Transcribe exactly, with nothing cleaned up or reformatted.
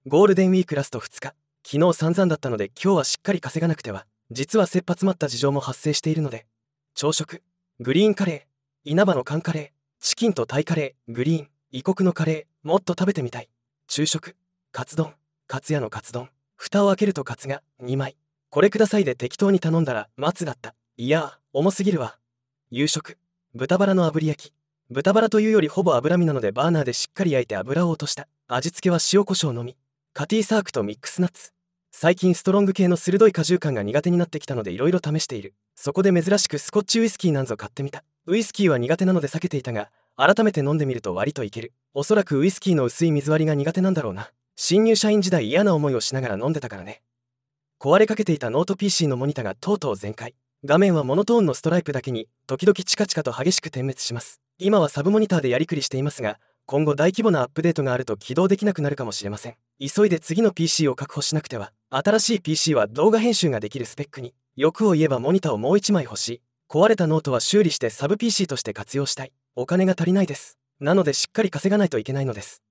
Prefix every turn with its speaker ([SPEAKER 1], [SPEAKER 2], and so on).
[SPEAKER 1] ゴールデンウィークラストふつか、昨日散々だったので今日はしっかり稼がなくては。実は切羽詰まった事情も発生しているので。朝食、グリーンカレー、稲葉の缶カレー、チキンとタイカレー、グリーン、異国のカレー、もっと食べてみたい。昼食、カツ丼、カツ屋のカツ丼。蓋を開けるとカツがにまい。これくださいで適当に頼んだら松だった。いやー、重すぎるわ。夕食、豚バラの炙り焼き。豚バラというよりほぼ脂身なのでバーナーでしっかり焼いて油を落とした。味付けは塩コショウのみ。カティサークとミックスナッツ。最近ストロング系の鋭い果汁感が苦手になってきたのでいろいろ試している。そこで珍しくスコッチウイスキーなんぞ買ってみた。ウイスキーは苦手なので避けていたが、改めて飲んでみると割といける。おそらくウイスキーの薄い水割りが苦手なんだろうな。新入社員時代嫌な思いをしながら飲んでたからね。壊れかけていたノート ピーシー のモニターがとうとう全開。画面はモノトーンのストライプだけに時々チカチカと激しく点滅します。今はサブモニターでやりくりしていますが、今後大規模なアップデートがあると起動できなくなるかもしれません。急いで次の ピーシー を確保しなくては。新しい ピーシー は動画編集ができるスペックに。欲を言えばモニターをもういちまい欲しい。壊れたノートは修理してサブ ピーシー として活用したい。お金が足りないです。なのでしっかり稼がないといけないのです。